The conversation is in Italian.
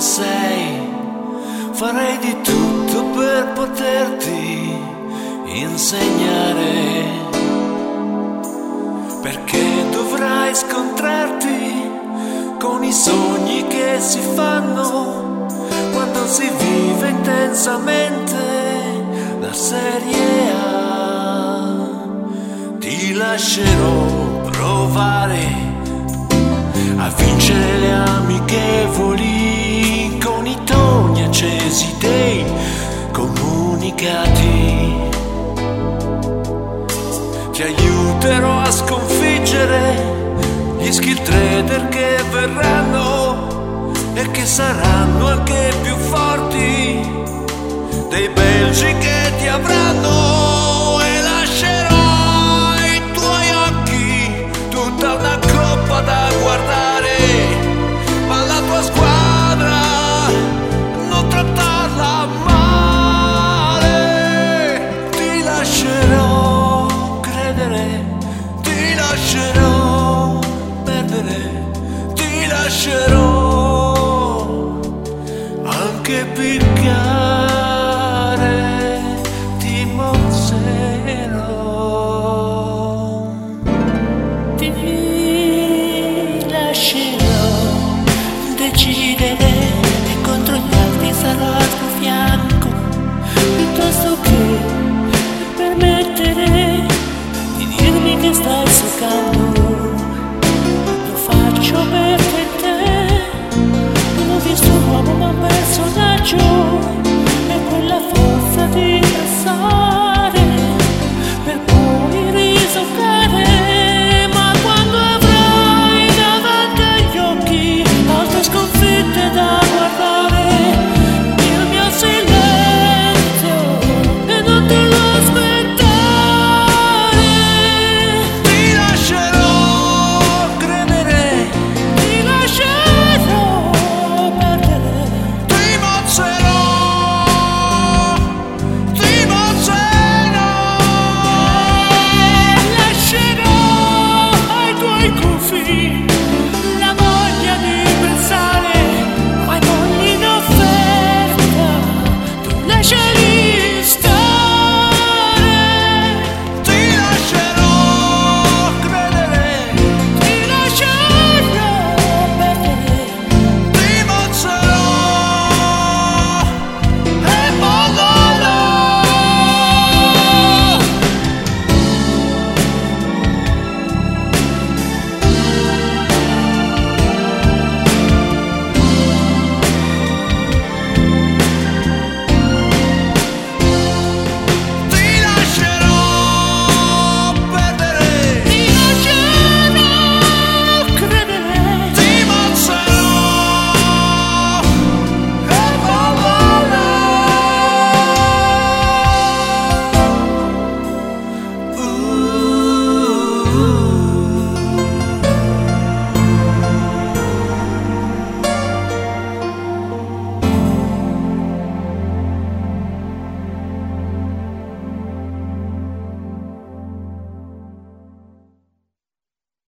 sei, farei di tutto per poterti insegnare, perché dovrai scontrarti con i sogni che si fanno quando si vive intensamente la Serie A. Ti lascerò provare a vincere le amichevoli con i toni accesi dei comunicati. Ti aiuterò a sconfiggere gli skill trader che verranno e che saranno anche più forti dei belgi che ti avranno, e lascerò ai tuoi occhi tutta una coppa da guardare, ma la tua squadra non trattarla male. Ti lascerò credere, ti lascerò perdere, ti lascerò anche picchiare, ti mozzerò. Ti lascerò decidere e contro gli altri sarò al tuo fianco, piuttosto che permettere di dirmi che stai seccando. Lo faccio perché te non ho visto un uomo ma un personaggio, e quella forza di